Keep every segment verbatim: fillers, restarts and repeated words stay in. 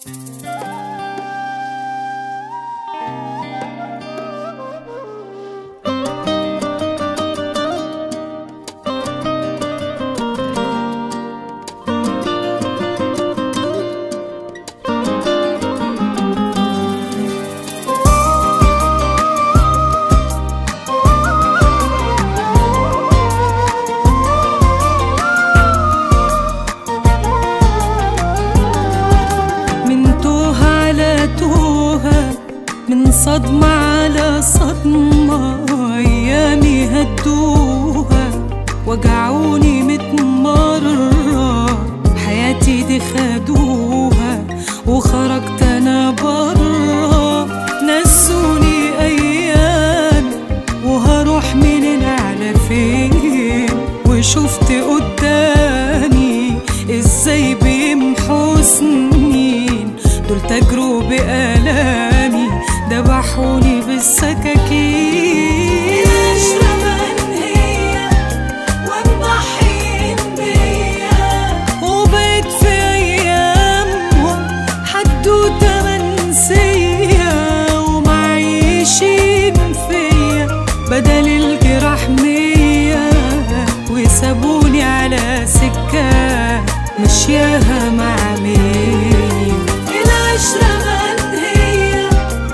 من صدمة على صدمة أيامي هدوها، وجعوني ميت مرة، حياتي دي خدوها وخرجت أنا برا. نسوني أيام وهروح منين على فين، وشفت قدامي إزاي بيمحوا سنين، دول تجروا بآلامي دبحوني بالسكاكين. العشرة منهية ومضحين بيا، وبقيت في أيامهم حدوتة منسية، ومعيشين فيا بدل الجراح مية، وسابوني على سكة مشياها مع مين. العشرة منهية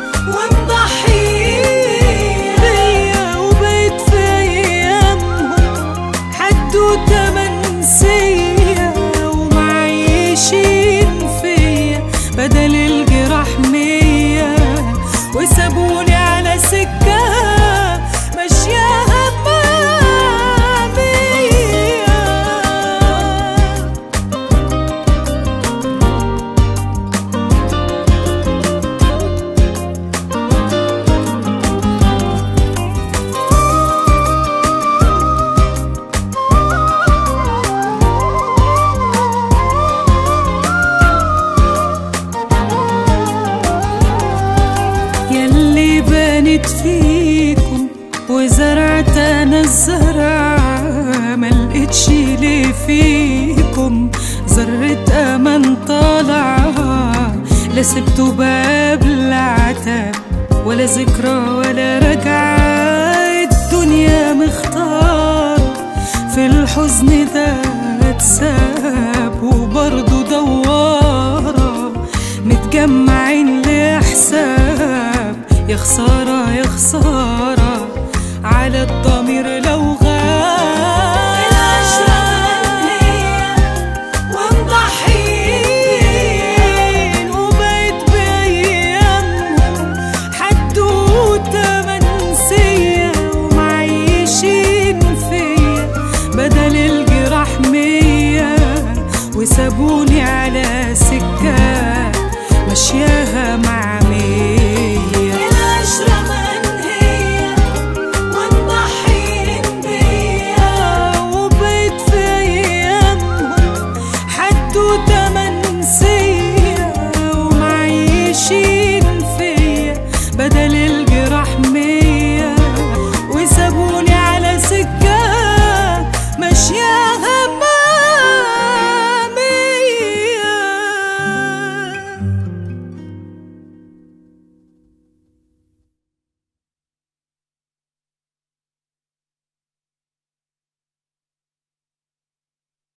ومضحين بيا، وبقيت في أيامهم حدوتة منسية، ومعيشين فيا بدل الجراح مية، وسابوني على سكة مشياها مع مية. ياللي بانت فيكم وزرعت انا الزرع، ملقتش ليه فيكم ذرة امان طالعة، لا سبتوا باب العتاب ولا ذكرى ولا رجعة. الدنيا مختار في الحزن ده اتساب، وبرضه دوارة متجمعين لحساب. يا خسارة يا خسارة على الضمير لو غاب. العشرة منهية ومضحين، وبقيت بأيامهم حدوتة منسية، ومعيشين فيا بدل الجراح مية، وسابوني على سكة مشياها مع